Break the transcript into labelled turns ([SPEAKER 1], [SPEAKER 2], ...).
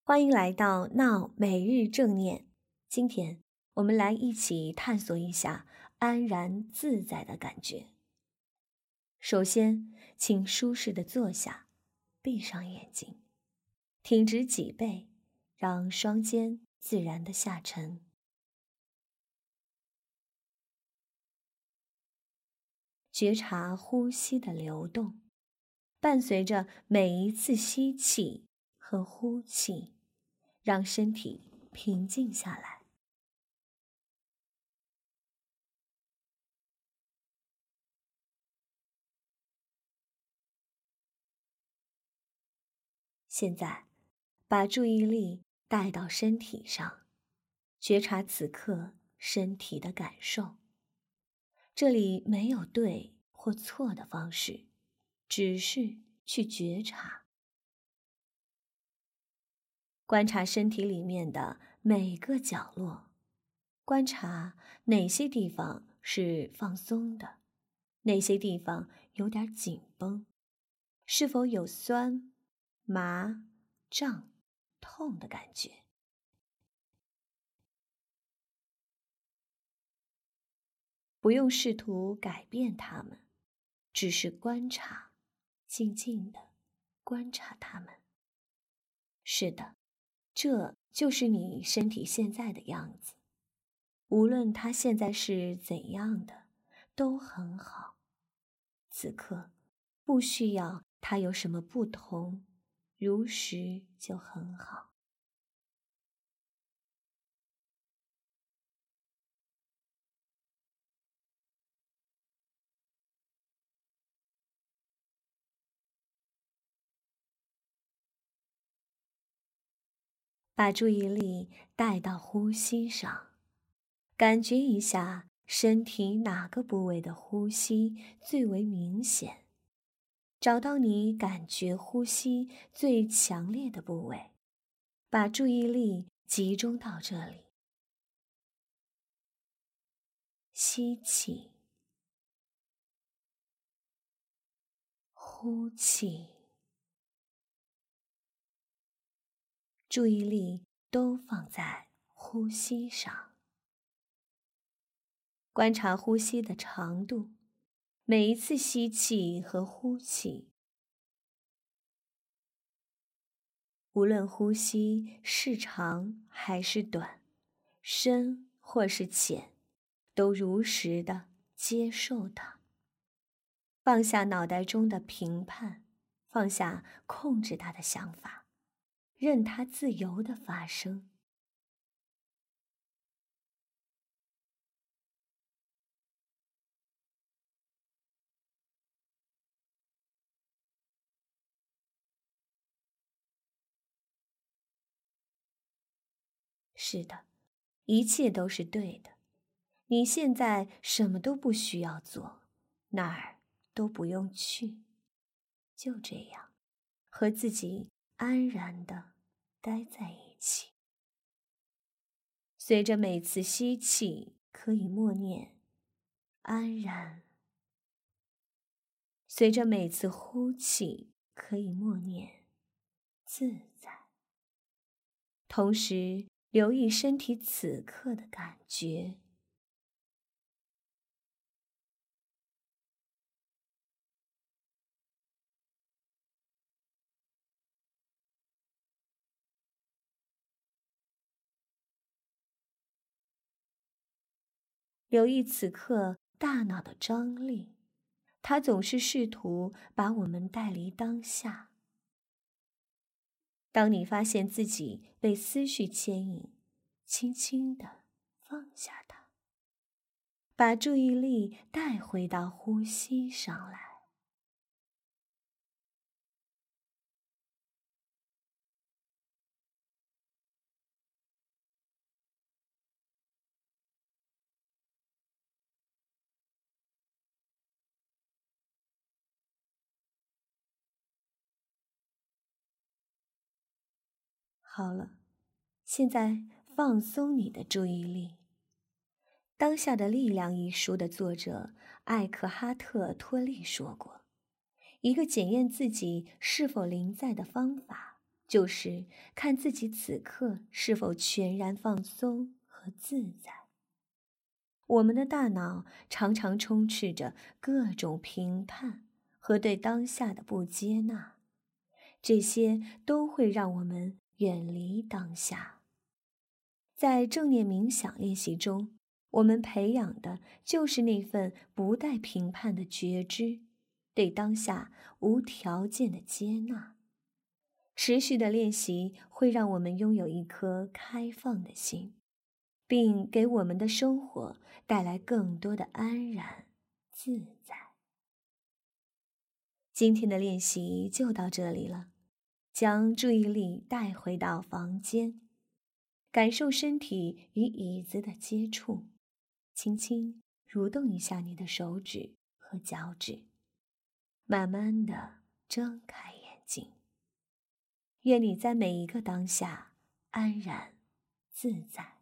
[SPEAKER 1] 欢迎来到闹每日正念。今天我们来一起探索一下安然自在的感觉。首先，请舒适的坐下，闭上眼睛，挺直脊背，让双肩自然的下沉。觉察呼吸的流动，伴随着每一次吸气和呼气，让身体平静下来。现在，把注意力带到身体上，觉察此刻身体的感受。这里没有对或错的方式，只是去觉察。观察身体里面的每个角落，观察哪些地方是放松的，哪些地方有点紧绷，是否有酸、麻、胀、痛的感觉。不用试图改变它们，只是观察，静静地观察它们。是的，这就是你身体现在的样子。无论它现在是怎样的，都很好。此刻，不需要它有什么不同，如实就很好。把注意力带到呼吸上，感觉一下身体哪个部位的呼吸最为明显，找到你感觉呼吸最强烈的部位，把注意力集中到这里。吸气，呼气，注意力都放在呼吸上。观察呼吸的长度，每一次吸气和呼气。无论呼吸是长还是短，深或是浅，都如实的接受它。放下脑袋中的评判，放下控制它的想法，任它自由地发生。是的，一切都是对的。你现在什么都不需要做，哪儿都不用去，就这样，和自己安然地待在一起。随着每次吸气，可以默念安然；随着每次呼气，可以默念自在。同时，留意身体此刻的感觉。留意此刻大脑的张力，它总是试图把我们带离当下。当你发现自己被思绪牵引，轻轻地放下它，把注意力带回到呼吸上来。好了，现在放松你的注意力。《当下的力量》一书的作者艾克哈特·托利说过，一个检验自己是否临在的方法， 就是看自己此刻是否全然放松和自在。我们的大脑常常充斥着各种评判和对当下的不接纳，这些都会让我们远离当下。在正念冥想练习中，我们培养的就是那份不带评判的觉知，对当下无条件的接纳。持续的练习会让我们拥有一颗开放的心，并给我们的生活带来更多的安然自在。今天的练习就到这里了，将注意力带回到房间，感受身体与椅子的接触，轻轻蠕动一下你的手指和脚趾，慢慢地睁开眼睛。愿你在每一个当下安然自在。